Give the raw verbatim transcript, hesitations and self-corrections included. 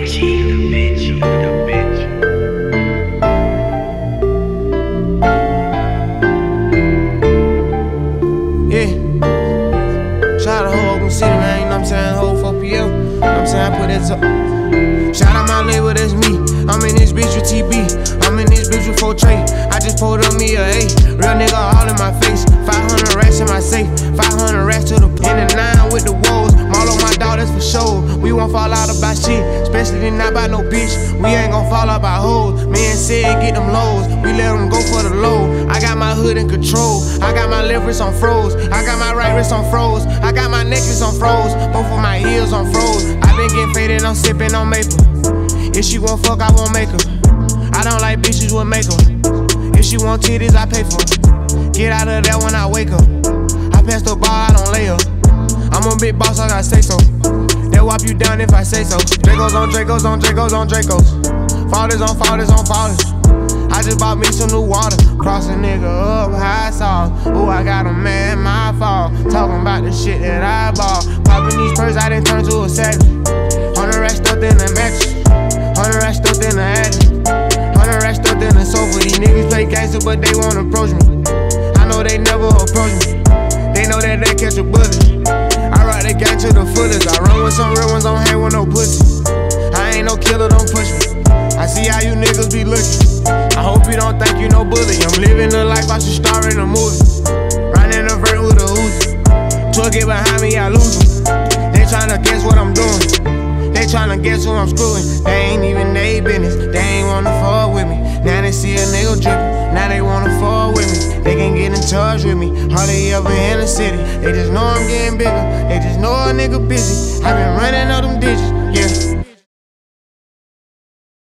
bitchy, the bitchy, the bitch. Yeah. Shout out to whole Oakland City, man. You know what I'm saying? Whole four P M. You know what I'm saying? I put that up. Shout out my label, that's me. I'm in this bitch with T B. I'm in this bitch with four Trey. I just pulled up me a A. Real nigga all in my face. five hundred racks in my safe. five hundred racks to the in the nine with the woes. All on my dog, that's for sure. We won't fall out about shit, especially not by no bitch. We ain't gon' fall out by hoes. Man said get them lows. We let them go for the low. I got my hood in control. I got my left wrist on froze. I got my right wrist on froze. I got my necklace on froze. Both of my ears on froze. I been getting faded, I'm sipping on maple. If she won't fuck, I won't make her. I don't like bitches with makeup. If she want titties, I pay for her. Get out of there when I wake up. I pass the bar, I don't lay up. I'm a big boss, I gotta say so. They'll whop you down if I say so. Dracos on Dracos on Dracos on Dracos. Fathers on fathers on fathers. I just bought me some new water. Cross a nigga up, high sauce. Ooh, I got a man, my fault. Talking about the shit that I bought. Popping these purses, I done turned to a savage. Hundred racks stuffed in the mattress. Hundred racks stuffed in the attic. Hundred racks stuffed in the sofa. These niggas play gangster, but they won't approach me. I know they never approach me. They know that they catch a bullet. I ride the gang to the fullest. I run with some real ones, don't hang with no pussy. I ain't no killer, don't push me. I see how you niggas be looking. I hope you don't think you no bully. I'm living the life I should star in a movie. Riding a vert with a Uzi. Twelve get behind me, I lose them. They tryna guess what I'm doing. They tryna guess who I'm screwing. They ain't even they business. They ain't wanna fall with me. Now they see a nigga drippin'. Now they wanna fall with me. They can get in touch with me. Hardly ever in the city. They just know I'm getting bigger. They just know a nigga busy. I been running all them digits. Yeah.